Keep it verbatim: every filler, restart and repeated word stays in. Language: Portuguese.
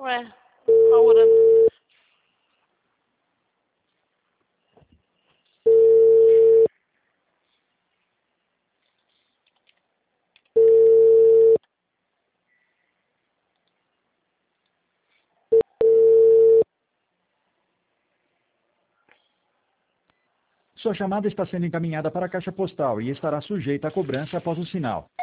Ué, a hora. Sua chamada está sendo encaminhada para a caixa postal e estará sujeita a cobrança após o sinal.